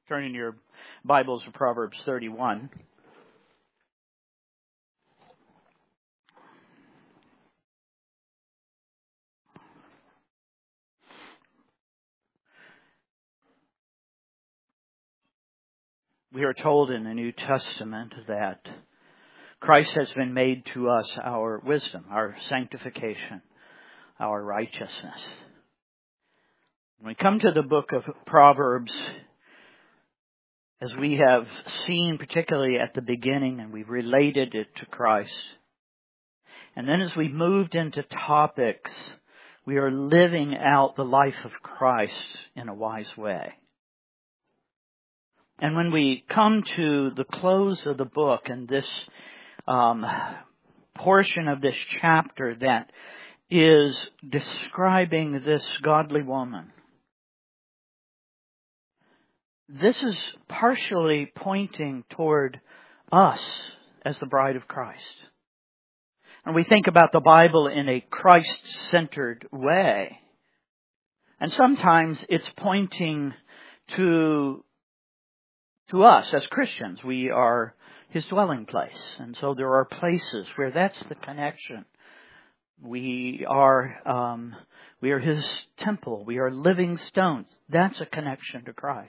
Turn in your Bibles to Proverbs 31. We are told in the New Testament that Christ has been made to us our wisdom, our sanctification, our righteousness. When we come to the book of Proverbs, as we have seen particularly at the beginning, and we've related it to Christ, and then as we moved into topics, we are living out the life of Christ in a wise way. And when we come to the close of the book and this portion of this chapter that is describing this godly woman, this is partially pointing toward us as the bride of Christ. And we think about the Bible in a Christ-centered way. And sometimes it's pointing to us as Christians. We are His dwelling place. And so there are places where that's the connection. We are His temple. We are living stones. That's a connection to Christ.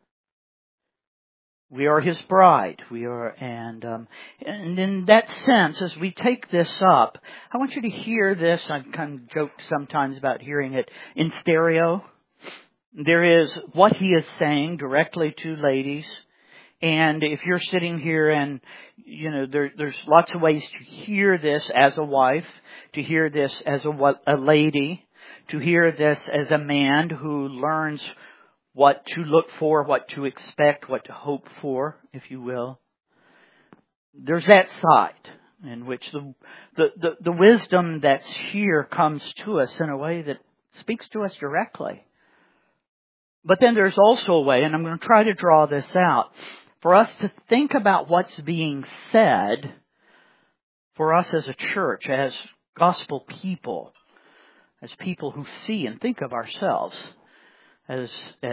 We are His bride. And in that sense, as we take this up, I want you to hear this. I've kind of joked sometimes about hearing it in stereo. There is what he is saying directly to ladies. And if you're sitting here and, there's lots of ways to hear this as a wife, to hear this as a lady, to hear this as a man who learns what to look for, what to expect, what to hope for, if you will. There's that side in which the wisdom that's here comes to us in a way that speaks to us directly. But then there's also a way, and I'm going to try to draw this out, for us to think about what's being said for us as a church, as gospel people, as people who see and think of ourselves as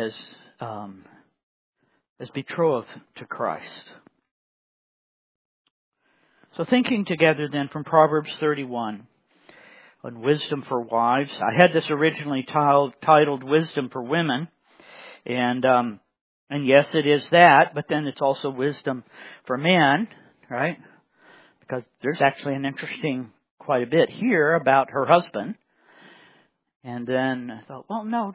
betrothed to Christ. So thinking together then from Proverbs 31 on wisdom for wives. I had this originally titled Wisdom for Women. And yes, it is that, but then it's also wisdom for men, right? Because there's actually an interesting quite a bit here about her husband. And then I thought, well, no,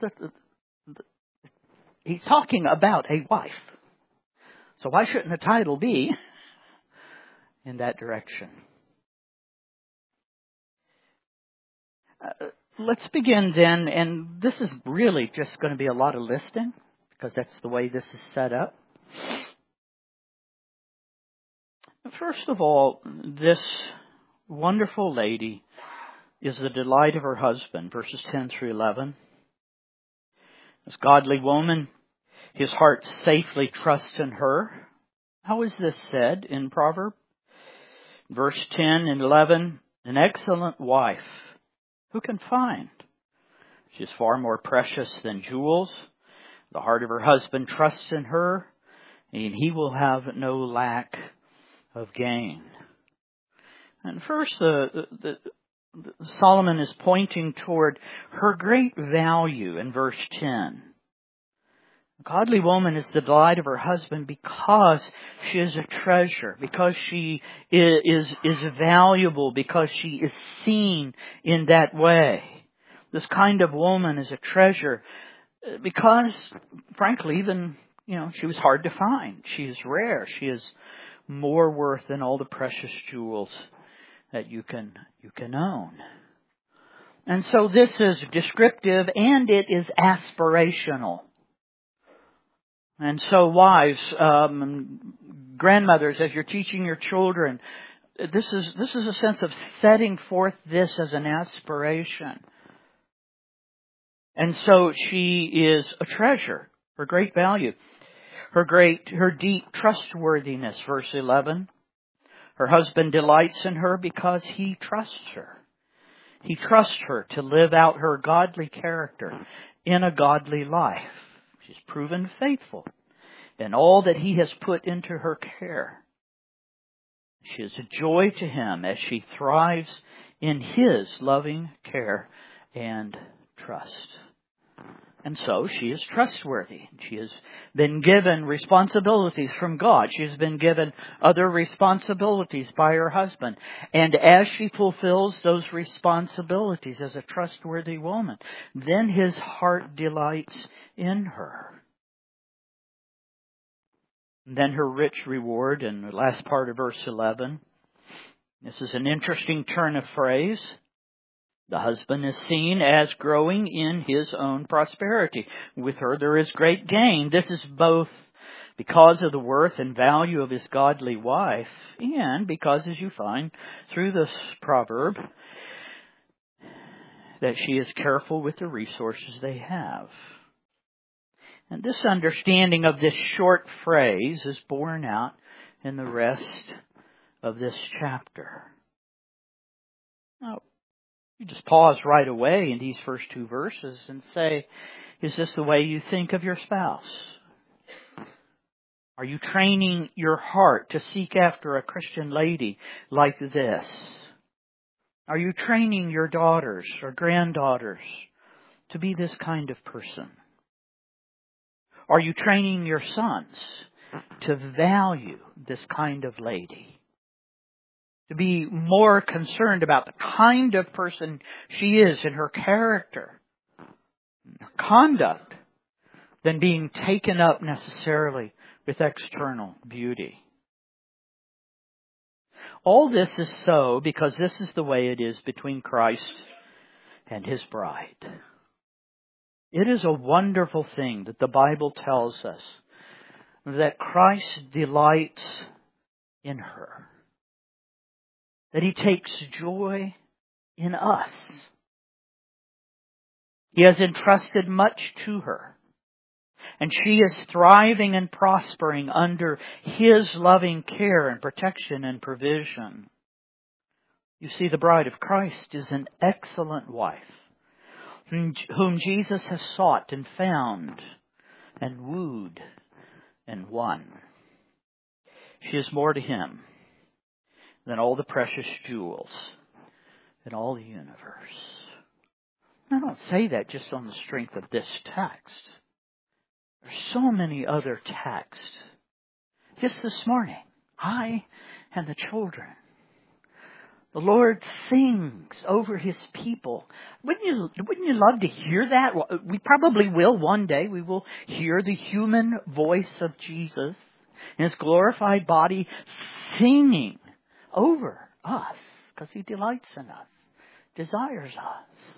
he's talking about a wife. So why shouldn't the title be in that direction? Let's begin then, and this is really just going to be a lot of listing, because that's the way this is set up. First of all, this wonderful lady is the delight of her husband, verses 10 through 11. This godly woman, his heart safely trusts in her. How is this said in Proverb? Verse 10 and 11, an excellent wife, who can find? She is far more precious than jewels. The heart of her husband trusts in her, and he will have no lack of gain. And first, Solomon is pointing toward her great value in verse 10. A godly woman is the delight of her husband because she is a treasure, because she is valuable, because she is seen in that way. This kind of woman is a treasure because, frankly, even, she was hard to find. She is rare. She is more worth than all the precious jewels that you can own. And so this is descriptive and it is aspirational. And so wives, grandmothers, as you're teaching your children, this is a sense of setting forth this as an aspiration. And so she is a treasure, her great value, her deep trustworthiness, verse 11. Her husband delights in her because he trusts her. He trusts her to live out her godly character in a godly life. She's proven faithful and all that He has put into her care. She is a joy to Him as she thrives in His loving care and trust. And so she is trustworthy. She has been given responsibilities from God. She has been given other responsibilities by her husband. And as she fulfills those responsibilities as a trustworthy woman, then his heart delights in her. And then her rich reward in the last part of verse 11. This is an interesting turn of phrase. The husband is seen as growing in his own prosperity. With her there is great gain. This is both because of the worth and value of his godly wife, and because, as you find through this proverb, that she is careful with the resources they have. And this understanding of this short phrase is borne out in the rest of this chapter. Now, you just pause right away in these first two verses and say, is this the way you think of your spouse? Are you training your heart to seek after a Christian lady like this? Are you training your daughters or granddaughters to be this kind of person? Are you training your sons to value this kind of lady? To be more concerned about the kind of person she is in her character, her conduct, than being taken up necessarily with external beauty. All this is so because this is the way it is between Christ and His bride. It is a wonderful thing that the Bible tells us that Christ delights in her. That He takes joy in us. He has entrusted much to her. And she is thriving and prospering under His loving care and protection and provision. You see, the bride of Christ is an excellent wife, whom Jesus has sought and found and wooed and won. She is more to Him than all the precious jewels in all the universe. I don't say that just on the strength of this text. There's so many other texts. Just this morning, I and the children, the Lord sings over His people. Wouldn't you love to hear that? Well, we probably will one day. We will hear the human voice of Jesus in His glorified body singing over us, because He delights in us, desires us.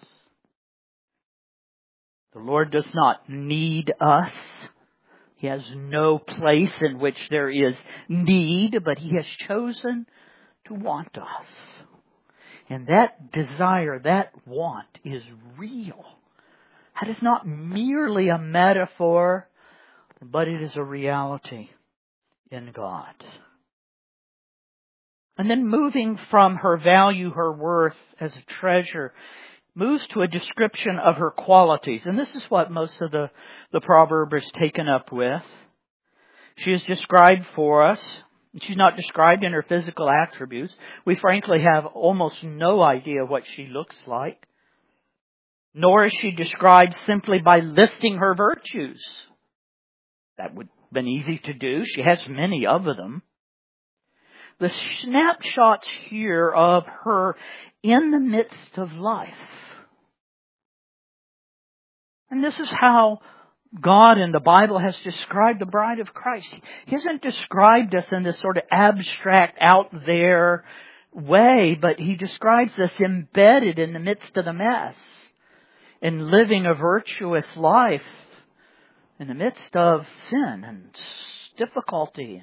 The Lord does not need us. He has no place in which there is need, but He has chosen to want us. And that desire, that want is real. That is not merely a metaphor, but it is a reality in God. And then moving from her value, her worth as a treasure, moves to a description of her qualities. And this is what most of the proverb is taken up with. She is described for us. She's not described in her physical attributes. We frankly have almost no idea what she looks like. Nor is she described simply by listing her virtues. That would have been easy to do. She has many of them. The snapshots here of her in the midst of life. And this is how God in the Bible has described the bride of Christ. He hasn't described us in this sort of abstract, out there way, but He describes us embedded in the midst of the mess, in living a virtuous life in the midst of sin and difficulty.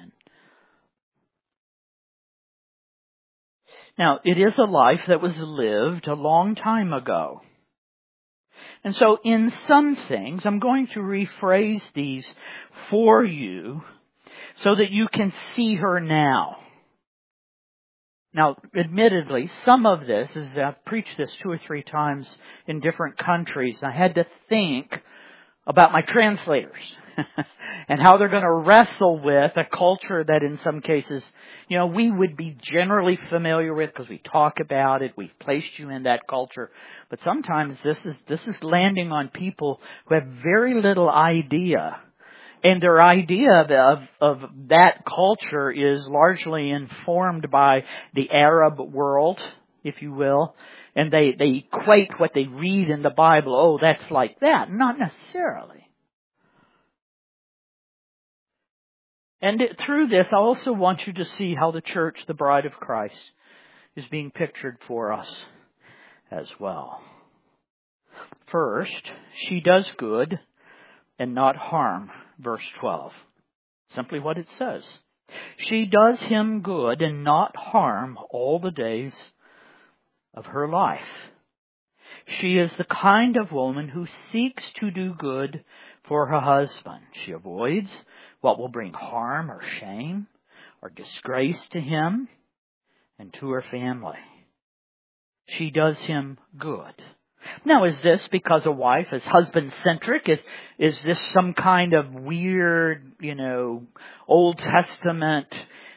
Now, it is a life that was lived a long time ago. And so in some things, I'm going to rephrase these for you so that you can see her now. Now, admittedly, some of this is, I've preached this 2 or 3 times in different countries. I had to think about my translators and how they're going to wrestle with a culture that in some cases, we would be generally familiar with because we talk about it. We've placed you in that culture. But sometimes this is landing on people who have very little idea. And their idea of that culture is largely informed by the Arab world, if you will. And they equate what they read in the Bible, oh, that's like that. Not necessarily. And through this, I also want you to see how the church, the bride of Christ, is being pictured for us as well. First, she does good and not harm. Verse 12. Simply what it says. She does him good and not harm all the days of her life. She is the kind of woman who seeks to do good for her husband. She avoids what will bring harm or shame or disgrace to him and to her family. She does him good. Now, is this because a wife is husband-centric? Is this some kind of weird, Old Testament,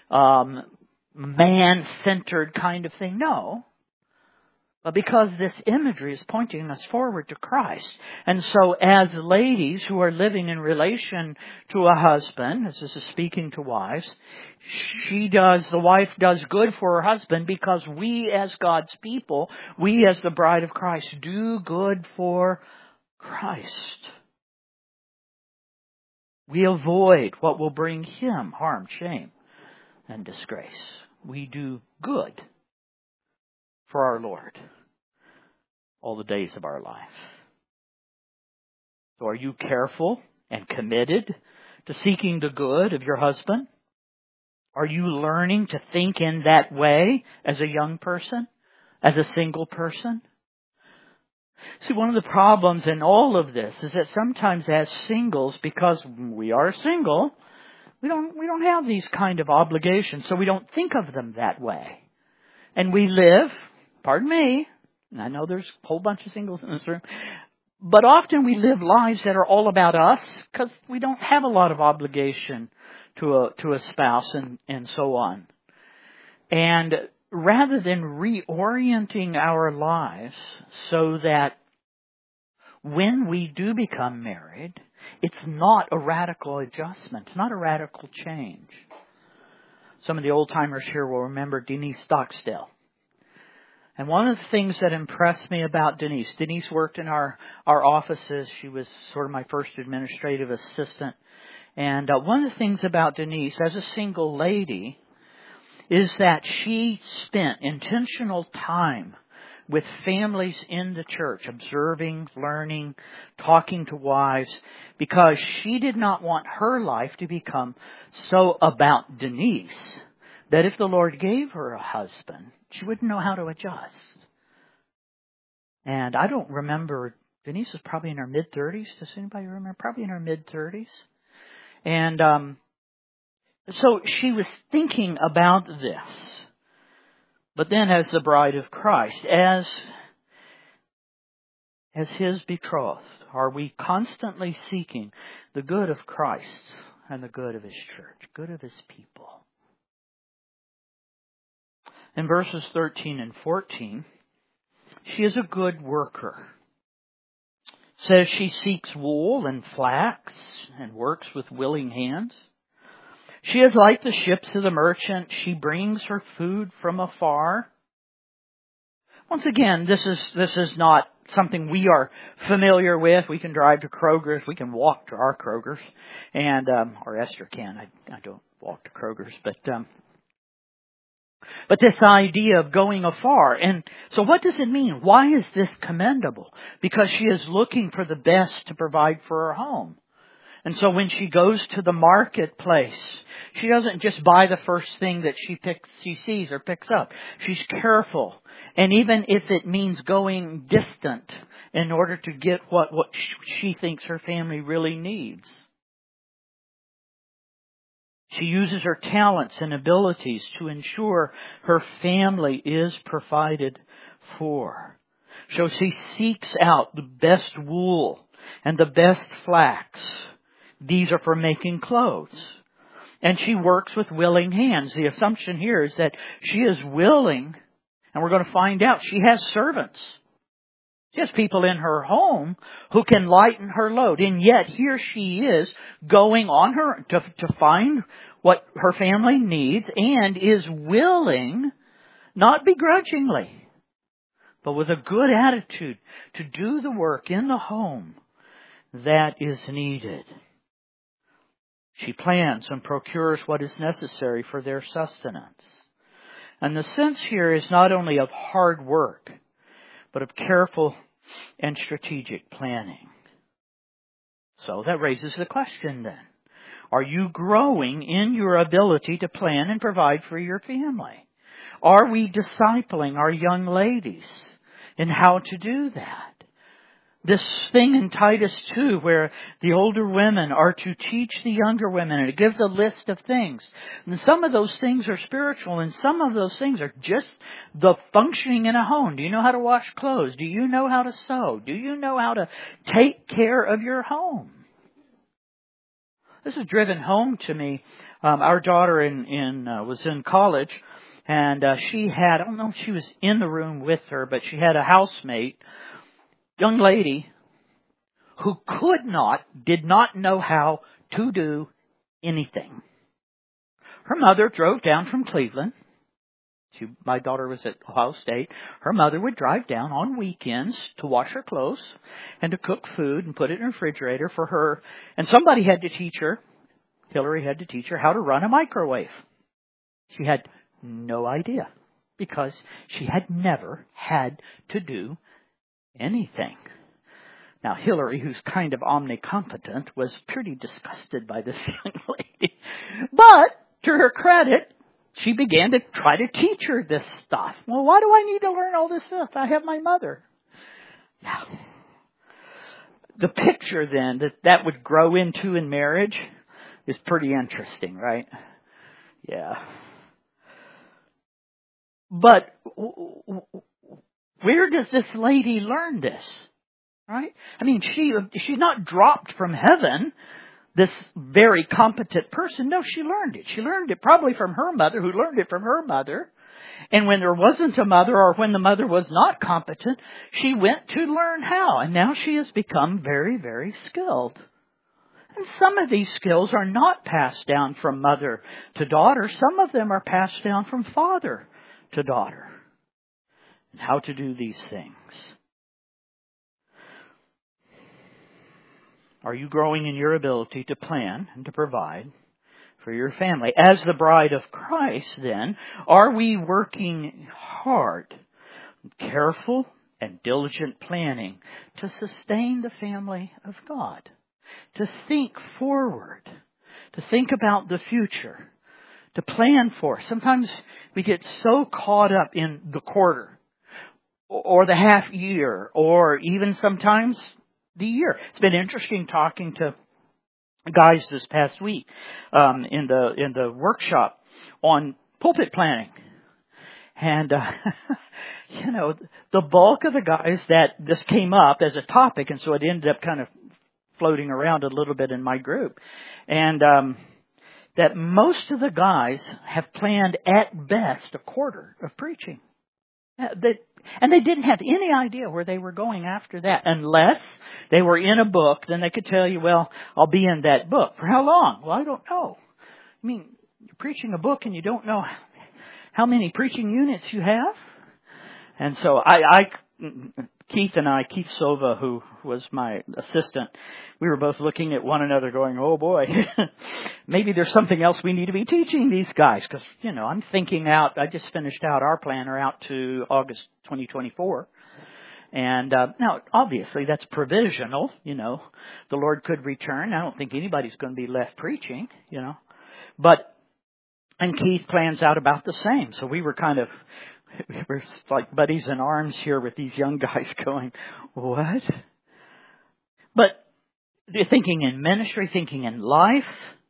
man-centered kind of thing? No. But because this imagery is pointing us forward to Christ. And so as ladies who are living in relation to a husband, as this is speaking to wives, the wife does good for her husband because we as God's people, we as the bride of Christ, do good for Christ. We avoid what will bring him harm, shame, and disgrace. We do good for our Lord all the days of our life. So are you careful and committed to seeking the good of your husband? Are you learning to think in that way as a young person, as a single person? See, one of the problems in all of this is that sometimes as singles, because we are single, we don't have these kind of obligations, so we don't think of them that way. And we live, pardon me, and I know there's a whole bunch of singles in this room, but often we live lives that are all about us because we don't have a lot of obligation to a spouse and so on. And rather than reorienting our lives so that when we do become married, it's not a radical adjustment, it's not a radical change. Some of the old-timers here will remember Denise Stockstill. And one of the things that impressed me about Denise worked in our offices. She was sort of my first administrative assistant. And one of the things about Denise, as a single lady, is that she spent intentional time with families in the church, observing, learning, talking to wives, because she did not want her life to become so about Denise that if the Lord gave her a husband, she wouldn't know how to adjust. And I don't remember, Denise was probably in her mid-30s. Does anybody remember? Probably in her mid-30s. And so she was thinking about this. But then as the bride of Christ, as his betrothed, are we constantly seeking the good of Christ and the good of his church, good of his people? In verses 13 and 14, she is a good worker. It says she seeks wool and flax and works with willing hands. She is like the ships of the merchant. She brings her food from afar. Once again, this is not something we are familiar with. We can drive to Kroger's. We can walk to our Kroger's. And, or Esther can. I don't walk to Kroger's. But this idea of going afar. And so what does it mean? Why is this commendable? Because she is looking for the best to provide for her home. And so when she goes to the marketplace, she doesn't just buy the first thing that she sees or picks up. She's careful. And even if it means going distant in order to get what she thinks her family really needs. She uses her talents and abilities to ensure her family is provided for. So she seeks out the best wool and the best flax. These are for making clothes. And she works with willing hands. The assumption here is that she is willing, and we're going to find out she has servants. She has people in her home who can lighten her load. And yet here she is going on her to find what her family needs and is willing, not begrudgingly, but with a good attitude to do the work in the home that is needed. She plans and procures what is necessary for their sustenance. And the sense here is not only of hard work, but of careful and strategic planning. So that raises the question then. Are you growing in your ability to plan and provide for your family? Are we discipling our young ladies in how to do that? This thing in Titus 2 where the older women are to teach the younger women and it gives a list of things. And some of those things are spiritual and some of those things are just the functioning in a home. Do you know how to wash clothes? Do you know how to sew? Do you know how to take care of your home? This is driven home to me. Our daughter was in college and she had, I don't know if she was in the room with her, but she had a housemate, young lady who did not know how to do anything. Her mother drove down from Cleveland. My daughter was at Ohio State. Her mother would drive down on weekends to wash her clothes and to cook food and put it in the refrigerator for her. And somebody had to teach her, Hillary had to teach her how to run a microwave. She had no idea because she had never had to do anything. Now, Hillary, who's kind of omnicompetent, was pretty disgusted by this young lady. But, to her credit, she began to try to teach her this stuff. Well, why do I need to learn all this stuff? I have my mother. Now, the picture then that would grow into in marriage is pretty interesting, right? Yeah. But where does this lady learn this? Right? I mean, she's not dropped from heaven, this very competent person. No, she learned it. She learned it probably from her mother, who learned it from her mother. And when there wasn't a mother, or when the mother was not competent, she went to learn how. And now she has become very, very skilled. And some of these skills are not passed down from mother to daughter. Some of them are passed down from father to daughter. And how to do these things. Are you growing in your ability to plan and to provide for your family? As the bride of Christ, then, are we working hard, careful and diligent planning to sustain the family of God? To think forward, to think about the future, to plan for. Sometimes we get so caught up in the quarter or the half year or even sometimes the year. It's been interesting talking to guys this past week in the workshop on pulpit planning. And, the bulk of the guys that this came up as a topic, and so it ended up kind of floating around a little bit in my group. And that most of the guys have planned at best a quarter of preaching. And they didn't have any idea where they were going after that unless they were in a book. Then they could tell you, well, I'll be in that book. For how long? Well, I don't know. I mean, you're preaching a book and you don't know how many preaching units you have. And so Keith Sova, who was my assistant, we were both looking at one another going, oh boy, maybe there's something else we need to be teaching these guys. Because, I'm thinking out, I just finished out our planner out to August 2024. And now, obviously, that's provisional. The Lord could return. I don't think anybody's going to be left preaching, And Keith plans out about the same. So we were like buddies in arms here with these young guys going, what? But they're thinking in ministry, thinking in life.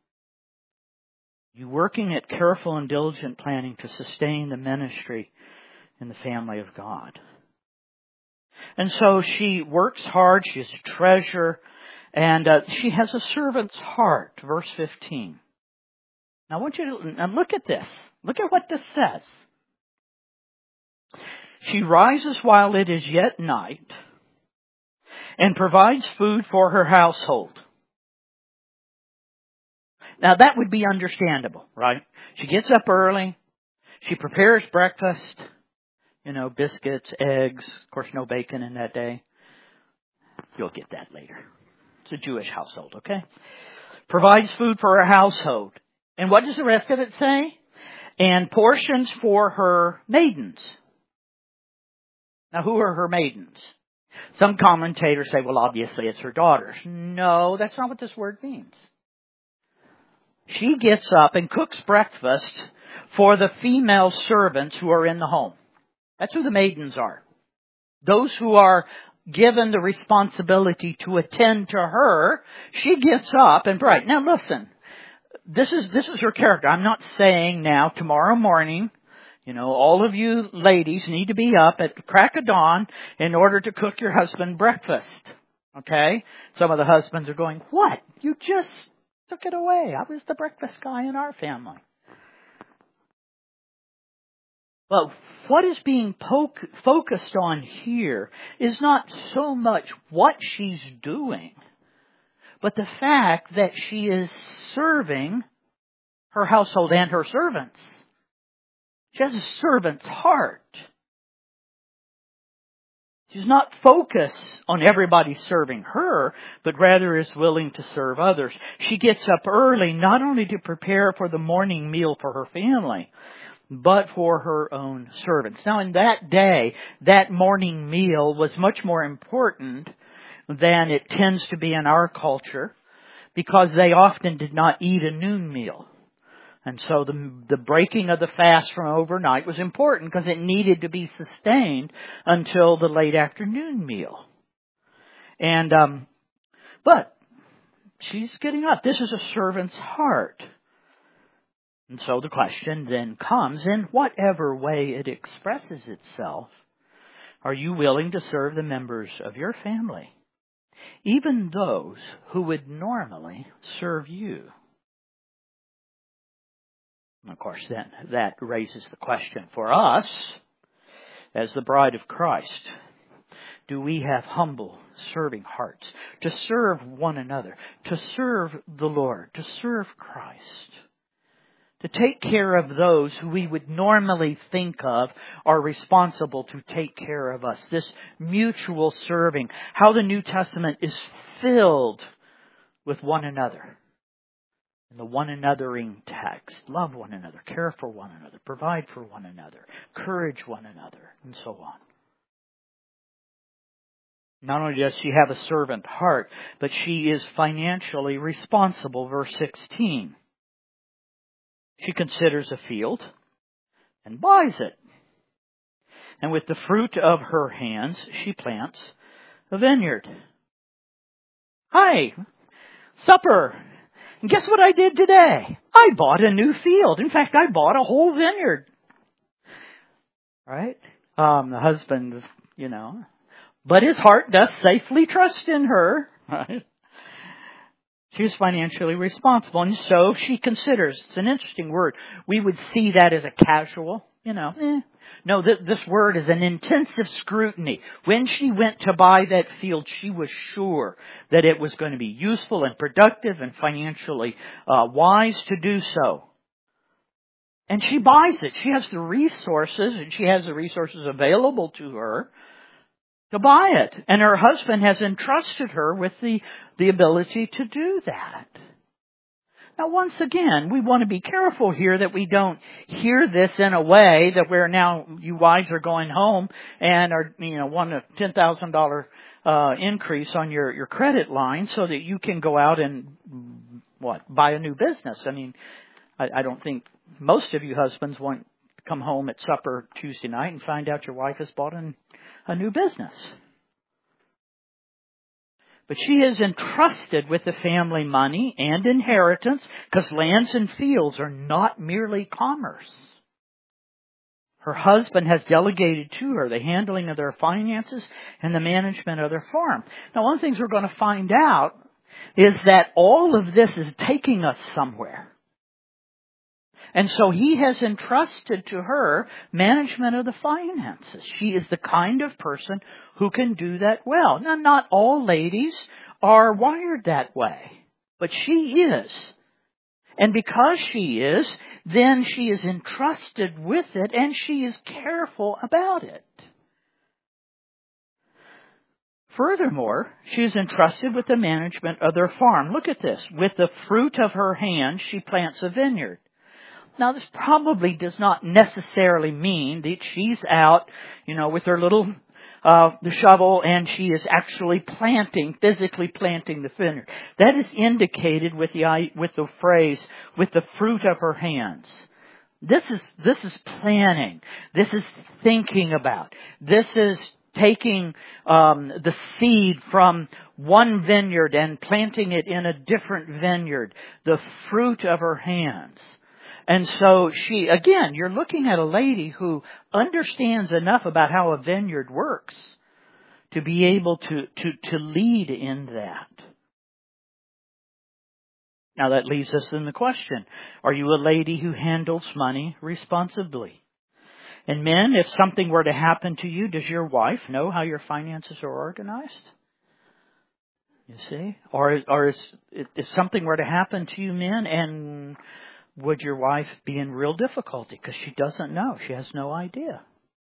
You working at careful and diligent planning to sustain the ministry in the family of God. And so she works hard. She is a treasure. And she has a servant's heart. Verse 15. Now I want you to look at this. Look at what this says. She rises while it is yet night and provides food for her household. Now that would be understandable, right? She gets up early. She prepares breakfast. Biscuits, eggs. Of course, no bacon in that day. You'll get that later. It's a Jewish household, okay? Provides food for her household. And what does the rest of it say? And portions for her maidens. Now, who are her maidens? Some commentators say, well, obviously it's her daughters. No, that's not what this word means. She gets up and cooks breakfast for the female servants who are in the home. That's who the maidens are. Those who are given the responsibility to attend to her. She gets up and bright. Now listen, this is her character. I'm not saying now tomorrow morning, all of you ladies need to be up at the crack of dawn in order to cook your husband breakfast. Okay? Some of the husbands are going, what? You just took it away. I was the breakfast guy in our family. But what is being focused on here is not so much what she's doing, but the fact that she is serving her household and her servants. She has a servant's heart. She's not focused on everybody serving her, but rather is willing to serve others. She gets up early not only to prepare for the morning meal for her family, but for her own servants. Now in that day, that morning meal was much more important than it tends to be in our culture, because they often did not eat a noon meal. And so the breaking of the fast from overnight was important because it needed to be sustained until the late afternoon meal. And, but she's getting up. This is a servant's heart. And so the question then comes, in whatever way it expresses itself, are you willing to serve the members of your family, even those who would normally serve you? And of course, then that raises the question for us as the bride of Christ. Do we have humble, serving hearts to serve one another, to serve the Lord, to serve Christ? To take care of those who we would normally think of are responsible to take care of us. This mutual serving. How the New Testament is filled with one another. In the one anothering text. Love one another. Care for one another. Provide for one another. Encourage one another. And so on. Not only does she have a servant heart, but she is financially responsible. Verse 16. She considers a field and buys it. And with the fruit of her hands, she plants a vineyard. Hi, supper. And guess what I did today? I bought a new field. In fact, I bought a whole vineyard. Right? The husband, but his heart does safely trust in her. Right? She's financially responsible, and so she considers. It's an interesting word. We would see that as a casual, No, this word is an intensive scrutiny. When she went to buy that field, she was sure that it was going to be useful and productive and financially wise to do so. And she buys it. She has the resources, and she has the resources available to her to buy it. And her husband has entrusted her with the ability to do that. Now, once again, we want to be careful here that we don't hear this in a way that where now you wives are going home and are, want a $10,000 increase on your credit line so that you can go out and, buy a new business. I don't think most of you husbands want to come home at supper Tuesday night and find out your wife has bought a new business. But she is entrusted with the family money and inheritance, because lands and fields are not merely commerce. Her husband has delegated to her the handling of their finances and the management of their farm. Now, one of the things we're going to find out is that all of this is taking us somewhere. And so he has entrusted to her management of the finances. She is the kind of person who can do that well. Now, not all ladies are wired that way, but she is. And because she is, then she is entrusted with it and she is careful about it. Furthermore, she is entrusted with the management of their farm. Look at this. With the fruit of her hand, she plants a vineyard. Now, this probably does not necessarily mean that she's out, with her little the shovel and she is actually physically planting the vineyard. That is indicated with the phrase, with the fruit of her hands. This is planning. This is thinking about. This is taking the seed from one vineyard and planting it in a different vineyard. The fruit of her hands. And so you're looking at a lady who understands enough about how a vineyard works to be able to lead in that. Now that leaves us in the question, are you a lady who handles money responsibly? And men, if something were to happen to you, does your wife know how your finances are organized? You see? Or if something were to happen to you men, and would your wife be in real difficulty because she doesn't know? She has no idea.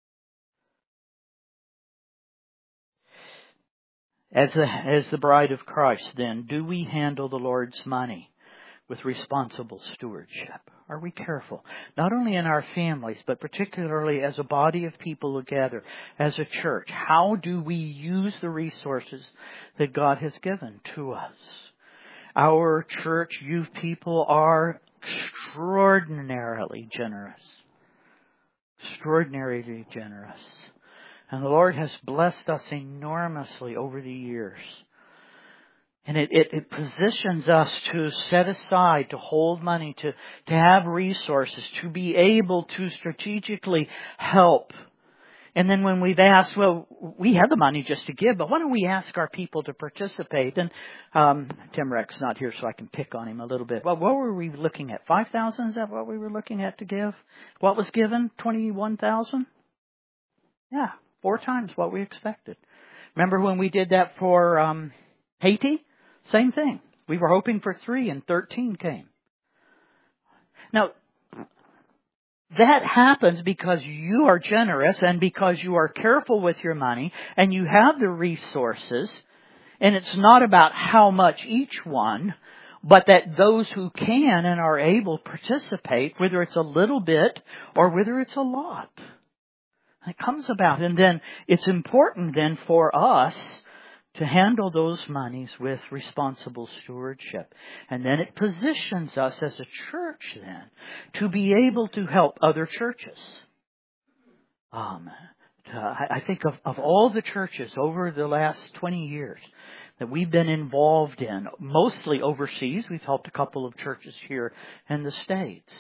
As the bride of Christ, then, do we handle the Lord's money with responsible stewardship? Are we careful? Not only in our families, but particularly as a body of people who gather, as a church. How do we use the resources that God has given to us? Our church youth people are extraordinarily generous. Extraordinarily generous. And the Lord has blessed us enormously over the years. And it positions us to set aside, to hold money, to have resources, to be able to strategically help. And then when we've asked, well, we have the money just to give, but why don't we ask our people to participate? And Tim Reck's not here, so I can pick on him a little bit. Well, what were we looking at? 5,000? Is that what we were looking at to give? What was given? 21,000? Yeah, 4 times what we expected. Remember when we did that for Haiti? Same thing. We were hoping for 3 and 13 came. Now, that happens because you are generous and because you are careful with your money and you have the resources. And it's not about how much each one, but that those who can and are able participate, whether it's a little bit or whether it's a lot. It comes about. And then it's important then for us to handle those monies with responsible stewardship. And then it positions us as a church then to be able to help other churches. I think of all the churches over the last 20 years that we've been involved in, mostly overseas. We've helped a couple of churches here in the States.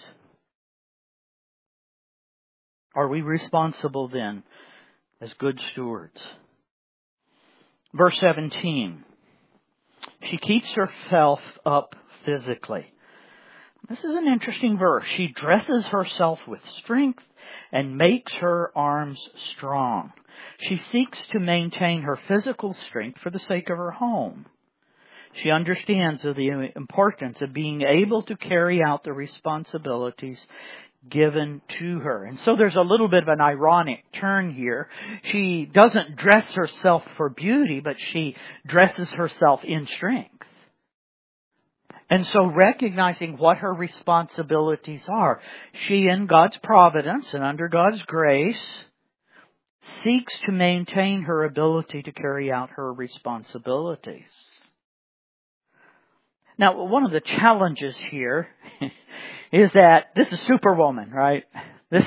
Are we responsible then as good stewards? Verse 17, she keeps herself up physically. This is an interesting verse. She dresses herself with strength and makes her arms strong. She seeks to maintain her physical strength for the sake of her home. She understands the importance of being able to carry out the responsibilities given to her. And so there's a little bit of an ironic turn here. She doesn't dress herself for beauty, but she dresses herself in strength. And so recognizing what her responsibilities are, she in God's providence and under God's grace seeks to maintain her ability to carry out her responsibilities. Now, one of the challenges here is that this is Superwoman, right? This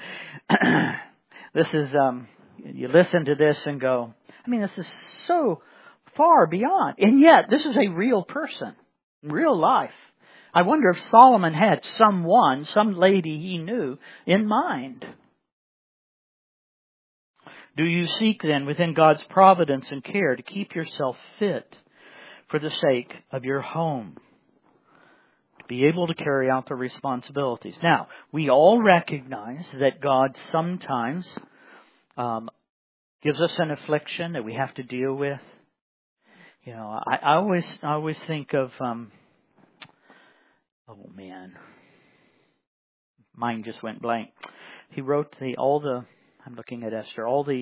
is you listen to this and go, this is so far beyond. And yet, this is a real person, real life. I wonder if Solomon had some lady he knew in mind. Do you seek then within God's providence and care to keep yourself fit for the sake of your home, to be able to carry out the responsibilities? Now, we all recognize that God sometimes gives us an affliction that we have to deal with. You know, I always think of oh man, mine just went blank. He wrote I'm looking at Esther.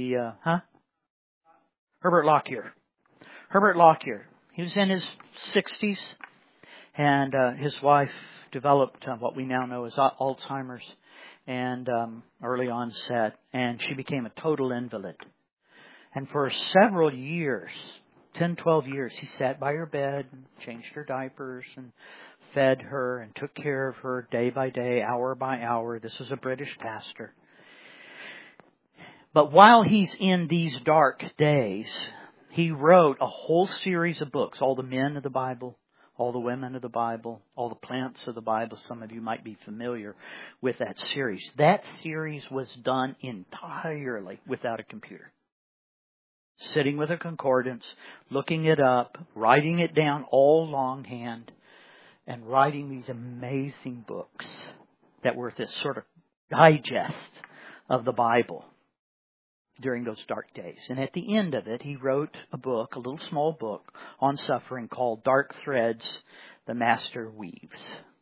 Herbert Lockyer. Herbert Lockyer. He was in his 60s, and his wife developed what we now know as Alzheimer's, and early onset, and she became a total invalid. And for several years, 10, 12 years, he sat by her bed, and changed her diapers, and fed her, and took care of her day by day, hour by hour. This was a British pastor. But while he's in these dark days, he wrote a whole series of books, all the men of the Bible, all the women of the Bible, all the plants of the Bible. Some of you might be familiar with that series. That series was done entirely without a computer. Sitting with a concordance, looking it up, writing it down all longhand, and writing these amazing books that were this sort of digest of the Bible during those dark days. And at the end of it, he wrote a book, a little small book on suffering called Dark Threads the Master Weaves.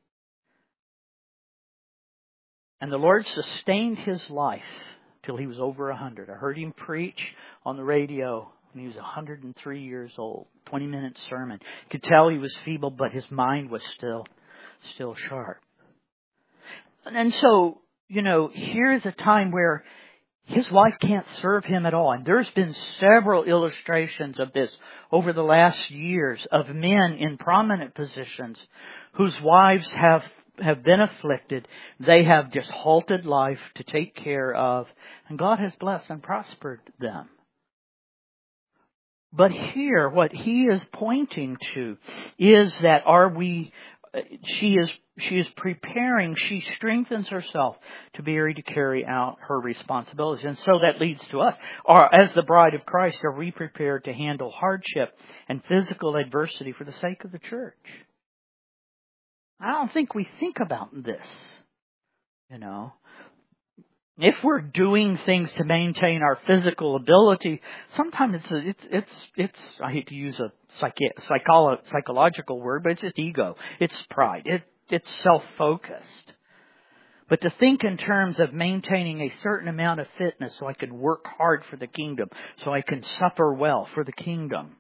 And the Lord sustained his life till he was over 100. I heard him preach on the radio when he was 103 years old. 20-minute sermon. Could tell he was feeble, but his mind was still sharp. And so, you know, here's a time where his wife can't serve him at all. And there's been several illustrations of this over the last years of men in prominent positions whose wives have been afflicted. They have just halted life to take care of. And God has blessed and prospered them. But here, what he is pointing to is that she is preparing, she strengthens herself to be ready to carry out her responsibilities. And so that leads to us. As the bride of Christ, are we prepared to handle hardship and physical adversity for the sake of the church? I don't think we think about this, you know. If we're doing things to maintain our physical ability, sometimes it's I hate to use a psychological word, but it's just ego. It's pride. It's self-focused. But to think in terms of maintaining a certain amount of fitness so I can work hard for the kingdom, so I can suffer well for the kingdom.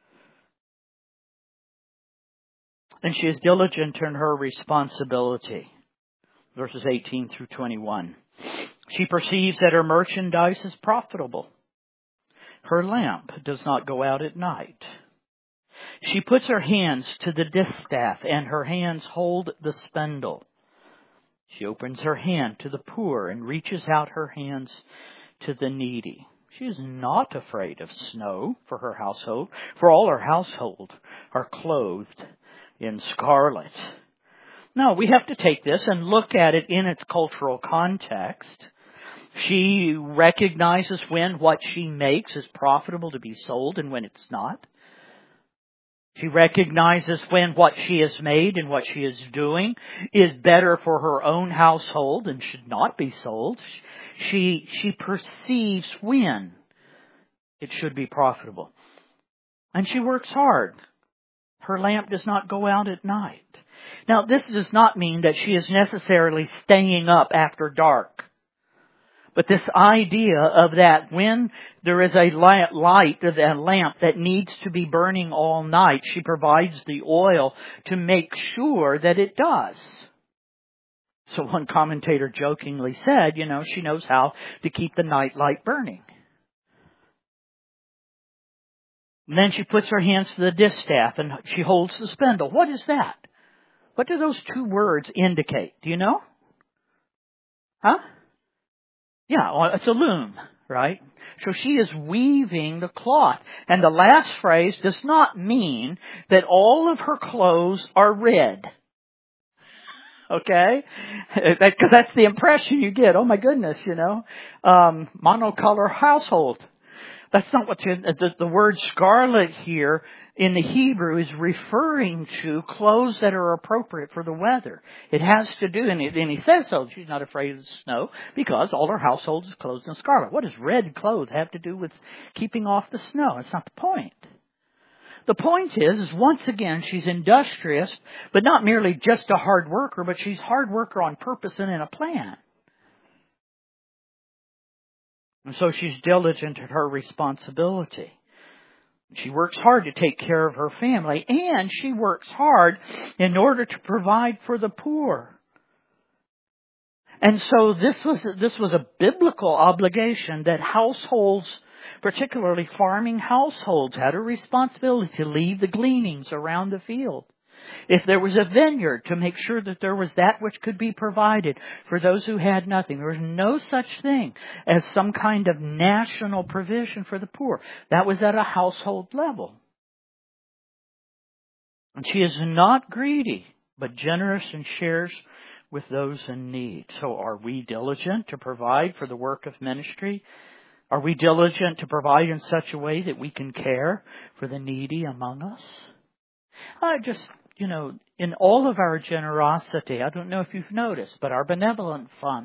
And she is diligent in her responsibility. Verses 18 through 21. She perceives that her merchandise is profitable. Her lamp does not go out at night. She puts her hands to the distaff, and her hands hold the spindle. She opens her hand to the poor and reaches out her hands to the needy. She is not afraid of snow for her household, for all her household are clothed in scarlet. No, we have to take this and look at it in its cultural context. She recognizes when what she makes is profitable to be sold and when it's not. She recognizes when what she has made and what she is doing is better for her own household and should not be sold. She perceives when it should be profitable. And she works hard. Her lamp does not go out at night. Now, this does not mean that she is necessarily staying up after dark. But this idea of that when there is a light of that lamp that needs to be burning all night, she provides the oil to make sure that it does. So one commentator jokingly said, you know, she knows how to keep the night light burning. And then she puts her hands to the distaff and she holds the spindle. What is that? What do those two words indicate? Do you know? Huh? Yeah, well, it's a loom, right? So she is weaving the cloth. And the last phrase does not mean that all of her clothes are red. Okay? Because that's the impression you get. Oh my goodness, monocolor household. That's not what the word scarlet here in the Hebrew is referring to clothes that are appropriate for the weather. It has to do, and he says so, she's not afraid of the snow because all her household is clothed in scarlet. What does red clothes have to do with keeping off the snow? That's not the point. The point is once again, she's industrious, but not merely just a hard worker, but she's a hard worker on purpose and in a plan. And so she's diligent at her responsibility. She works hard to take care of her family, and she works hard in order to provide for the poor. And so this was a biblical obligation that households, particularly farming households, had a responsibility to leave the gleanings around the field. If there was a vineyard, to make sure that there was that which could be provided for those who had nothing. There was no such thing as some kind of national provision for the poor. That was at a household level. And she is not greedy, but generous and shares with those in need. So are we diligent to provide for the work of ministry? Are we diligent to provide in such a way that we can care for the needy among us? In all of our generosity, I don't know if you've noticed, but our benevolent fund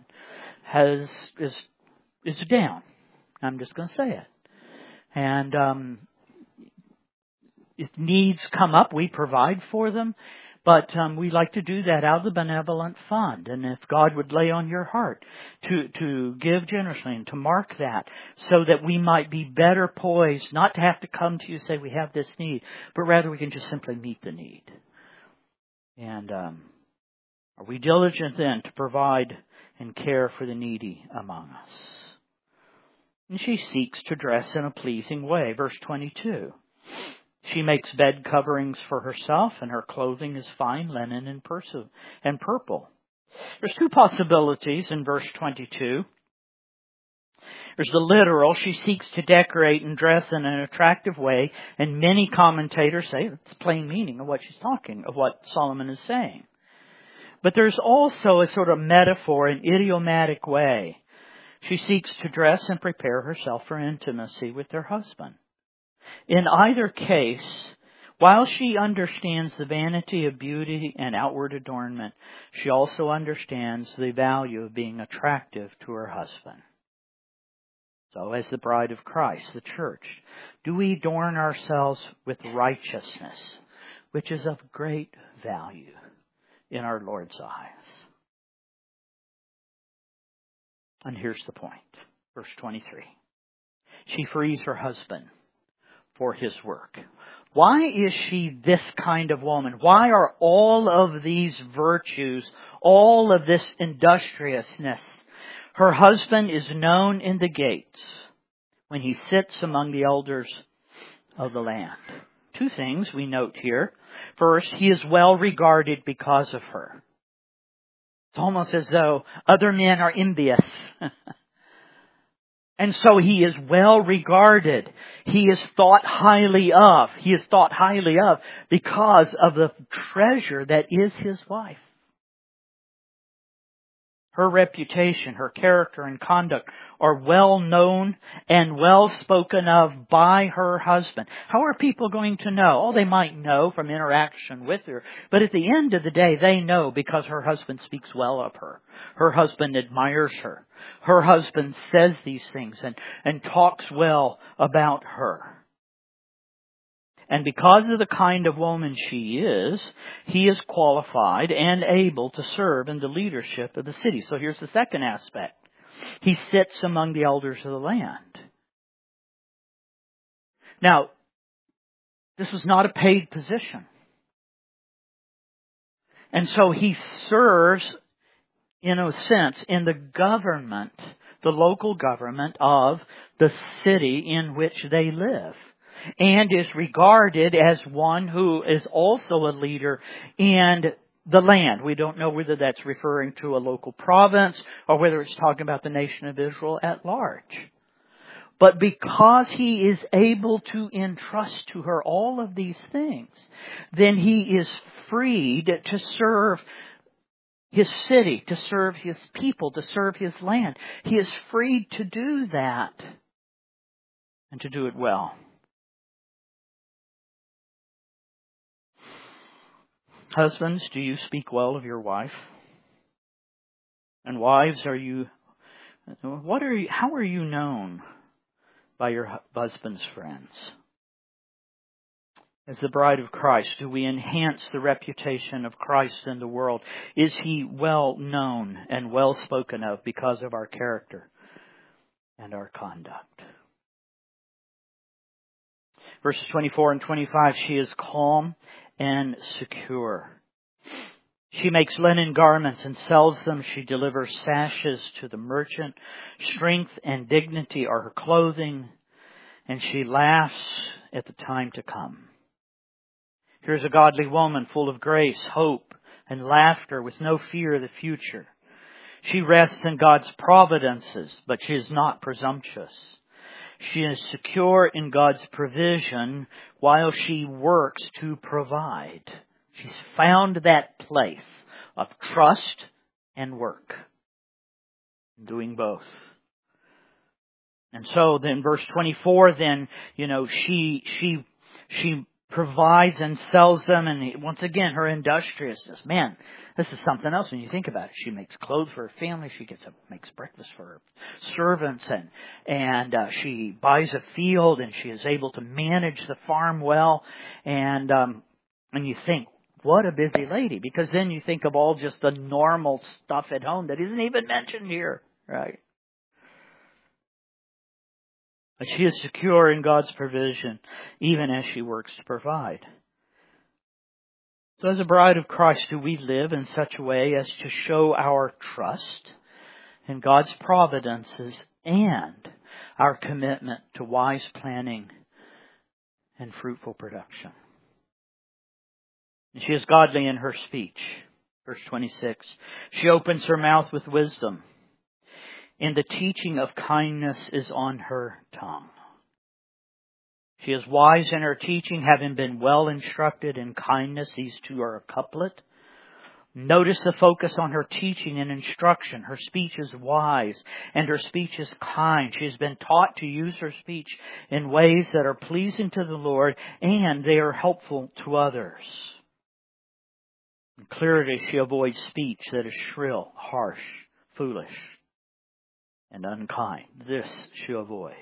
is down. I'm just going to say it. And if needs come up, we provide for them. But we like to do that out of the benevolent fund. And if God would lay on your heart to give generously and to mark that so that we might be better poised, not to have to come to you and say we have this need, but rather we can just simply meet the need. And are we diligent then to provide and care for the needy among us? And she seeks to dress in a pleasing way. Verse 22. She makes bed coverings for herself, and her clothing is fine linen and purple. There's two possibilities in verse 22. There's the literal, she seeks to decorate and dress in an attractive way, and many commentators say it's plain meaning of what she's talking, of what Solomon is saying. But there's also a sort of metaphor, an idiomatic way. She seeks to dress and prepare herself for intimacy with her husband. In either case, while she understands the vanity of beauty and outward adornment, she also understands the value of being attractive to her husband. So as the bride of Christ, the church, do we adorn ourselves with righteousness, which is of great value in our Lord's eyes? And here's the point. Verse 23. She frees her husband for his work. Why is she this kind of woman? Why are all of these virtues, all of this industriousness? Her husband is known in the gates when he sits among the elders of the land. Two things we note here. First, he is well regarded because of her. It's almost as though other men are envious. And so he is well regarded. He is thought highly of. He is thought highly of because of the treasure that is his wife. Her reputation, her character and conduct are well known and well spoken of by her husband. How are people going to know? Oh, they might know from interaction with her. But at the end of the day, they know because her husband speaks well of her. Her husband admires her. Her husband says these things and talks well about her. And because of the kind of woman she is, he is qualified and able to serve in the leadership of the city. So here's the second aspect. He sits among the elders of the land. Now, this was not a paid position. And so he serves, in a sense, in the government, the local government of the city in which they live. And is regarded as one who is also a leader in the land. We don't know whether that's referring to a local province or whether it's talking about the nation of Israel at large. But because he is able to entrust to her all of these things, then he is freed to serve His city, to serve His people, to serve His land. He is free to do that and to do it well. Husbands, do you speak well of your wife? And wives, how are you known by your husband's friends? As the bride of Christ, do we enhance the reputation of Christ in the world? Is He well known and well spoken of because of our character and our conduct? Verses 24 and 25, she is calm and secure. She makes linen garments and sells them. She delivers sashes to the merchant. Strength and dignity are her clothing, and she laughs at the time to come. Here's a godly woman full of grace, hope, and laughter with no fear of the future. She rests in God's providences, but she is not presumptuous. She is secure in God's provision while she works to provide. She's found that place of trust and work, doing both. And so then verse 24, then, she provides and sells them, and once again, her industriousness. Man, this is something else when you think about it. She makes clothes for her family. She makes breakfast for her servants, and she buys a field, and she is able to manage the farm well. And you think, what a busy lady, because then you think of all just the normal stuff at home that isn't even mentioned here, right? But she is secure in God's provision, even as she works to provide. So as a bride of Christ, do we live in such a way as to show our trust in God's providences and our commitment to wise planning and fruitful production? And she is godly in her speech. Verse 26, she opens her mouth with wisdom, and the teaching of kindness is on her tongue. She is wise in her teaching, having been well instructed in kindness. These two are a couplet. Notice the focus on her teaching and instruction. Her speech is wise and her speech is kind. She has been taught to use her speech in ways that are pleasing to the Lord, and they are helpful to others. And clearly she avoids speech that is shrill, harsh, foolish, and unkind. This she avoids.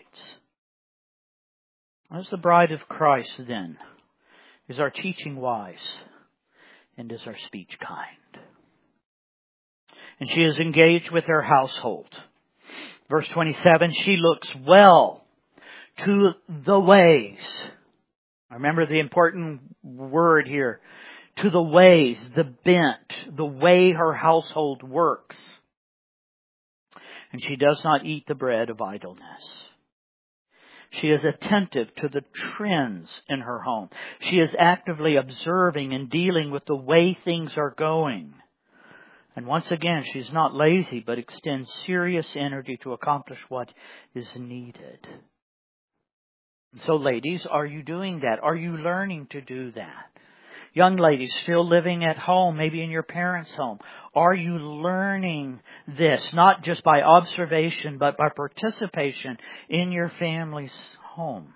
As the bride of Christ, then, is our teaching wise, and is our speech kind? And she is engaged with her household. Verse 27, she looks well to the ways. Remember the important word here. To the ways, the bent, the way her household works. And she does not eat the bread of idleness. She is attentive to the trends in her home. She is actively observing and dealing with the way things are going. And once again, she's not lazy, but extends serious energy to accomplish what is needed. And so, ladies, are you doing that? Are you learning to do that? Young ladies still living at home, maybe in your parents' home. Are you learning this, not just by observation, but by participation in your family's home?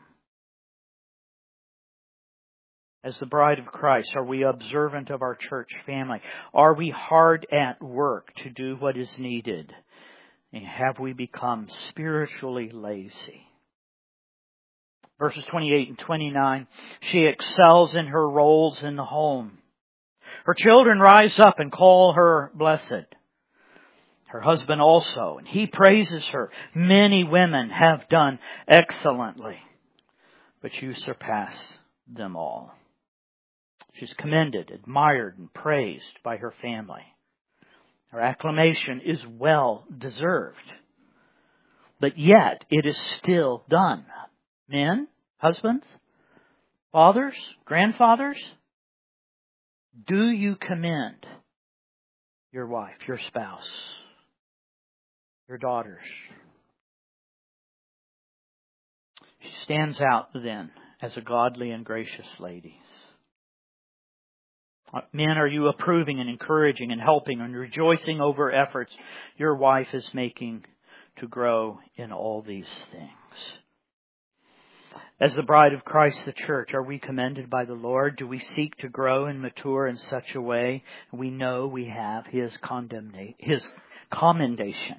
As the bride of Christ, are we observant of our church family? Are we hard at work to do what is needed? And have we become spiritually lazy? Verses 28 and 29, she excels in her roles in the home. Her children rise up and call her blessed. Her husband also, and he praises her. Many women have done excellently, but you surpass them all. She's commended, admired, and praised by her family. Her acclamation is well deserved, but yet it is still done. Men, husbands, fathers, grandfathers, do you commend your wife, your spouse, your daughters? She stands out then as a godly and gracious lady. Men, are you approving and encouraging and helping and rejoicing over efforts your wife is making to grow in all these things? As the bride of Christ, the church, are we commended by the Lord? Do we seek to grow and mature in such a way we know we have His commendation?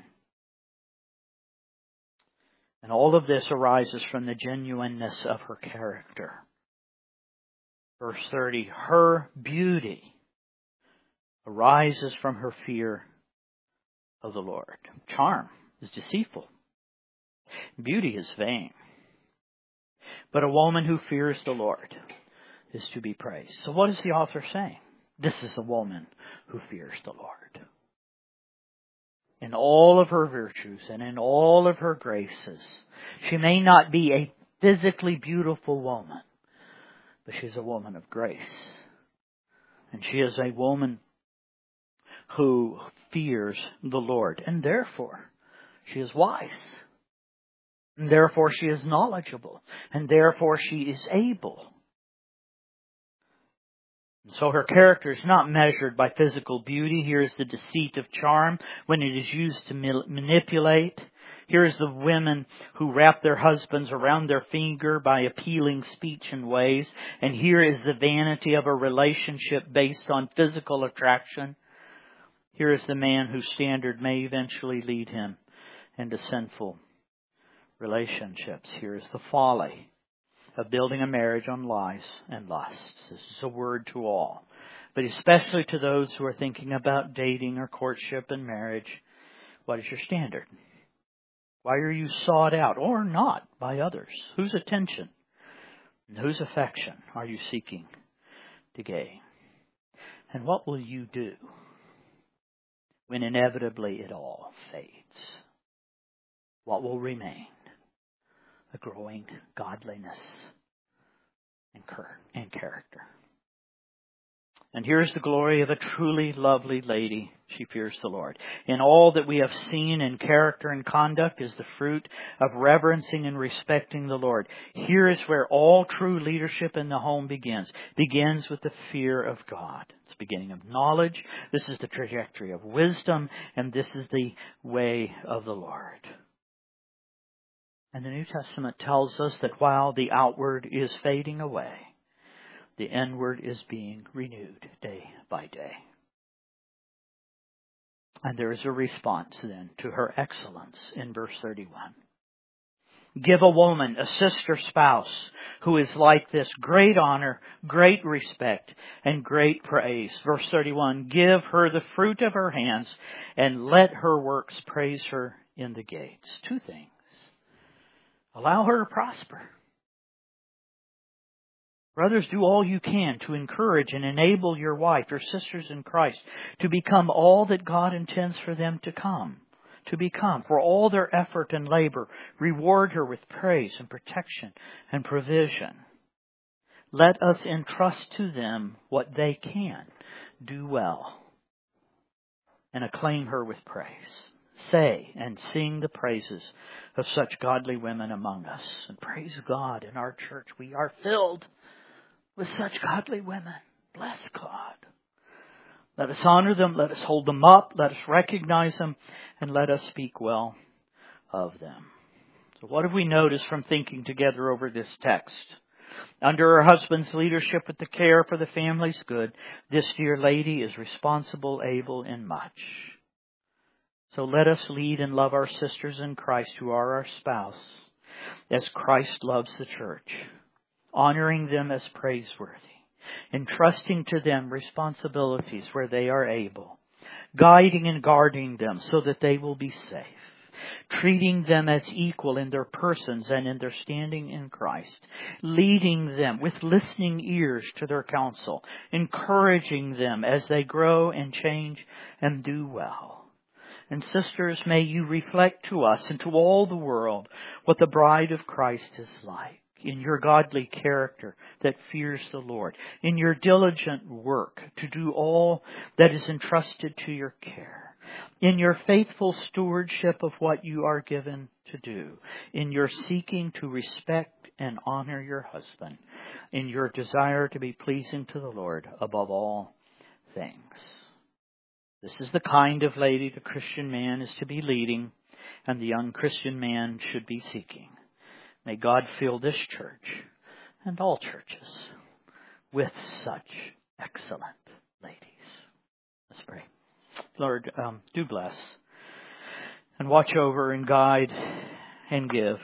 And all of this arises from the genuineness of her character. Verse 30, her beauty arises from her fear of the Lord. Charm is deceitful. Beauty is vain. But a woman who fears the Lord is to be praised. So what is the author saying? This is a woman who fears the Lord. In all of her virtues and in all of her graces, she may not be a physically beautiful woman, but she is a woman of grace. And she is a woman who fears the Lord. And therefore, she is wise. And therefore, she is knowledgeable. And therefore, she is able. And so her character is not measured by physical beauty. Here is the deceit of charm when it is used to manipulate. Here is the women who wrap their husbands around their finger by appealing speech and ways. And here is the vanity of a relationship based on physical attraction. Here is the man whose standard may eventually lead him into sinful relationships. Here is the folly of building a marriage on lies and lusts. This is a word to all, but especially to those who are thinking about dating or courtship and marriage. What is your standard? Why are you sought out or not by others? Whose attention and whose affection are you seeking to gain? And what will you do when inevitably it all fades? What will remain? A growing godliness and character. And here's the glory of a truly lovely lady. She fears the Lord. In all that we have seen in character and conduct is the fruit of reverencing and respecting the Lord. Here is where all true leadership in the home begins. Begins with the fear of God. It's the beginning of knowledge. This is the trajectory of wisdom. And this is the way of the Lord. And the New Testament tells us that while the outward is fading away, the inward is being renewed day by day. And there is a response then to her excellence in verse 31. Give a woman, a sister spouse, who is like this, great honor, great respect, and great praise. Verse 31, give her the fruit of her hands, and let her works praise her in the gates. Two things. Allow her to prosper. Brothers, do all you can to encourage and enable your wife, your sisters in Christ, to become all that God intends for them to become. For all their effort and labor, reward her with praise and protection and provision. Let us entrust to them what they can do well and acclaim her with praise. Say and sing the praises of such godly women among us. And praise God, in our church we are filled with such godly women. Bless God. Let us honor them. Let us hold them up. Let us recognize them. And let us speak well of them. So what have we noticed from thinking together over this text? Under her husband's leadership with the care for the family's good, this dear lady is responsible, able, and much. So let us lead and love our sisters in Christ who are our spouse as Christ loves the church, honoring them as praiseworthy, entrusting to them responsibilities where they are able, guiding and guarding them so that they will be safe, treating them as equal in their persons and in their standing in Christ, leading them with listening ears to their counsel, encouraging them as they grow and change and do well. And sisters, may you reflect to us and to all the world what the bride of Christ is like. In your godly character that fears the Lord. In your diligent work to do all that is entrusted to your care. In your faithful stewardship of what you are given to do. In your seeking to respect and honor your husband. In your desire to be pleasing to the Lord above all things. This is the kind of lady the Christian man is to be leading, and the unchristian man should be seeking. May God fill this church and all churches with such excellent ladies. Let's pray. Lord, do bless and watch over and guide and give.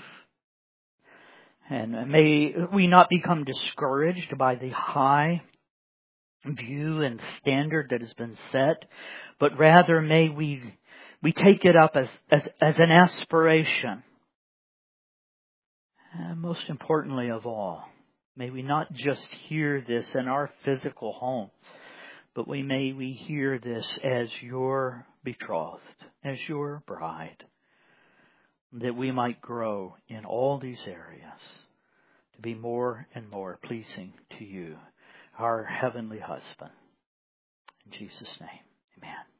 And may we not become discouraged by the high view and standard that has been set, but rather may we take it up as an aspiration. And most importantly of all, may we not just hear this in our physical homes, but may we hear this as your betrothed, as your bride, that we might grow in all these areas to be more and more pleasing to you, our heavenly husband. In Jesus' name, amen.